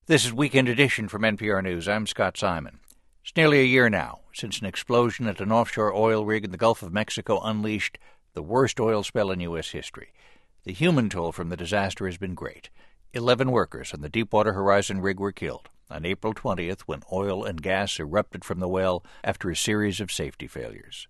This is Weekend Edition from NPR News. I'm Scott Simon. It's nearly a year now since an explosion at an offshore oil rig in the Gulf of Mexico unleashed the worst oil spill in U.S. history. The human toll from the disaster has been great. 11 workers on the Deepwater Horizon rig were killed on April 20th when oil and gas erupted from the well after a series of safety failures.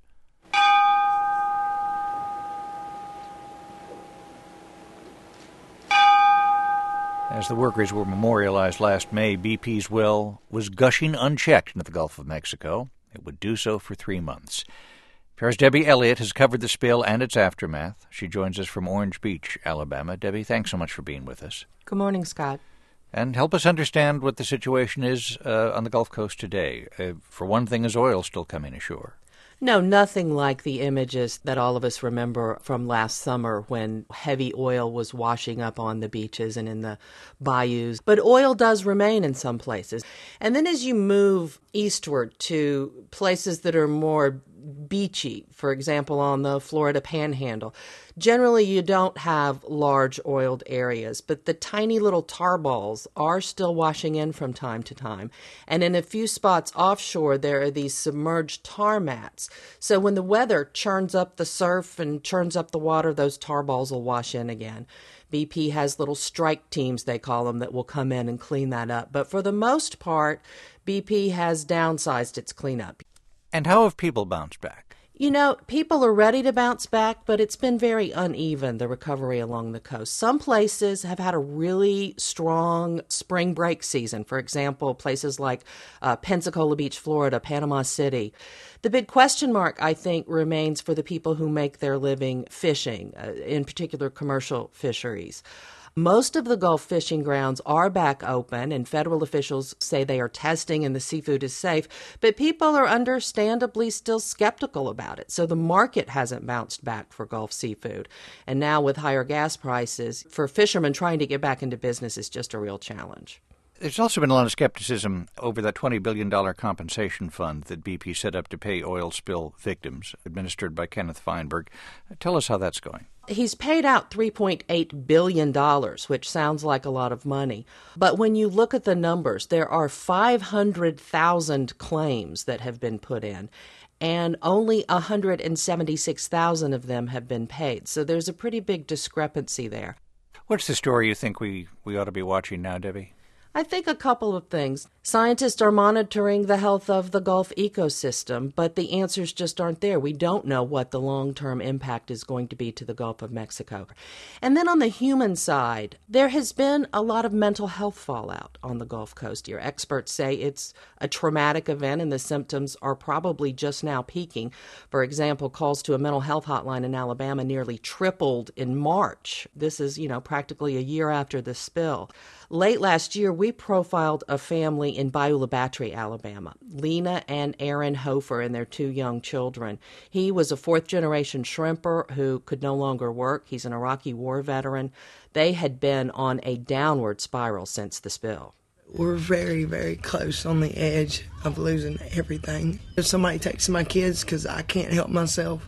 As the workers were memorialized last May, BP's well was gushing unchecked into the Gulf of Mexico. It would do so for 3 months. NPR's Debbie Elliott has covered the spill and its aftermath. She joins us from Orange Beach, Alabama. Debbie, thanks so much for being with us. Good morning, Scott. And help us understand what the situation is on the Gulf Coast today. For one thing, is oil still coming ashore? No, nothing like the images that all of us remember from last summer when heavy oil was washing up on the beaches and in the bayous. But oil does remain in some places. And then as you move eastward to places that are more beachy, for example, on the Florida Panhandle, generally you don't have large oiled areas, but the tiny little tar balls are still washing in from time to time. And in a few spots offshore, there are these submerged tar mats. So when the weather churns up the surf and churns up the water, those tar balls will wash in again. BP has little strike teams, they call them, that will come in and clean that up. But for the most part, BP has downsized its cleanup. And how have people bounced back? You know, people are ready to bounce back, but it's been very uneven, the recovery along the coast. Some places have had a really strong spring break season. For example, places like Pensacola Beach, Florida, Panama City. The big question mark, I think, remains for the people who make their living fishing, in particular commercial fisheries. Most of the Gulf fishing grounds are back open, and federal officials say they are testing and the seafood is safe, but people are understandably still skeptical about it. So the market hasn't bounced back for Gulf seafood. And now with higher gas prices, for fishermen trying to get back into business is just a real challenge. There's also been a lot of skepticism over that $20 billion compensation fund that BP set up to pay oil spill victims, administered by Kenneth Feinberg. Tell us how that's going. He's paid out $3.8 billion, which sounds like a lot of money. But when you look at the numbers, there are 500,000 claims that have been put in, and only 176,000 of them have been paid. So there's a pretty big discrepancy there. What's the story you think we ought to be watching now, Debbie? I think a couple of things. Scientists are monitoring the health of the Gulf ecosystem, but the answers just aren't there. We don't know what the long-term impact is going to be to the Gulf of Mexico. And then on the human side, there has been a lot of mental health fallout on the Gulf Coast here. Experts say it's a traumatic event and the symptoms are probably just now peaking. For example, calls to a mental health hotline in Alabama nearly tripled in March. This is, practically a year after the spill. Late last year, we profiled a family in Beulah Battery, Alabama, Lena and Aaron Hofer and their 2 young children. He was a 4th-generation shrimper who could no longer work. He's an Iraqi war veteran. They had been on a downward spiral since the spill. We're very, very close on the edge of losing everything. If somebody takes my kids, because I can't help myself.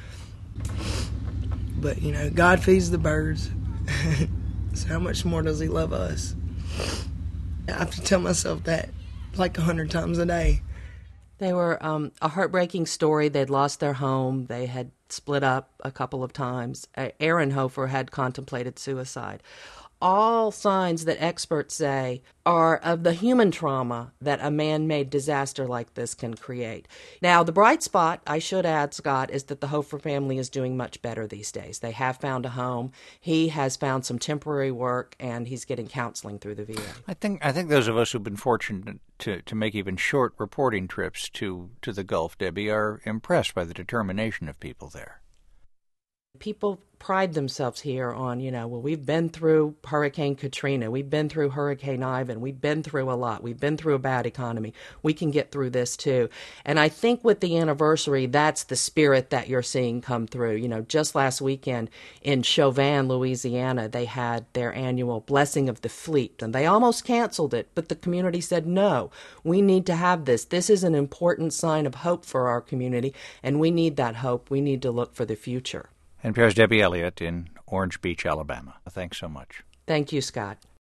But, God feeds the birds. So how much more does he love us? I have to tell myself that like 100 times a day. They were a heartbreaking story. They'd lost their home. They had split up a couple of times. Aaron Hofer had contemplated suicide. All signs that experts say are of the human trauma that a man-made disaster like this can create. Now, the bright spot, I should add, Scott, is that the Hofer family is doing much better these days. They have found a home. He has found some temporary work, and he's getting counseling through the VA. I think those of us who've been fortunate to make even short reporting trips to the Gulf, Debbie, are impressed by the determination of people there. People pride themselves here on, we've been through Hurricane Katrina, we've been through Hurricane Ivan, we've been through a lot, we've been through a bad economy, we can get through this too. And I think with the anniversary, that's the spirit that you're seeing come through. Just last weekend in Chauvin, Louisiana, they had their annual Blessing of the Fleet, and they almost canceled it, but the community said, no, we need to have this. This is an important sign of hope for our community, and we need that hope. We need to look for the future. NPR's Debbie Elliott in Orange Beach, Alabama. Thanks so much. Thank you, Scott.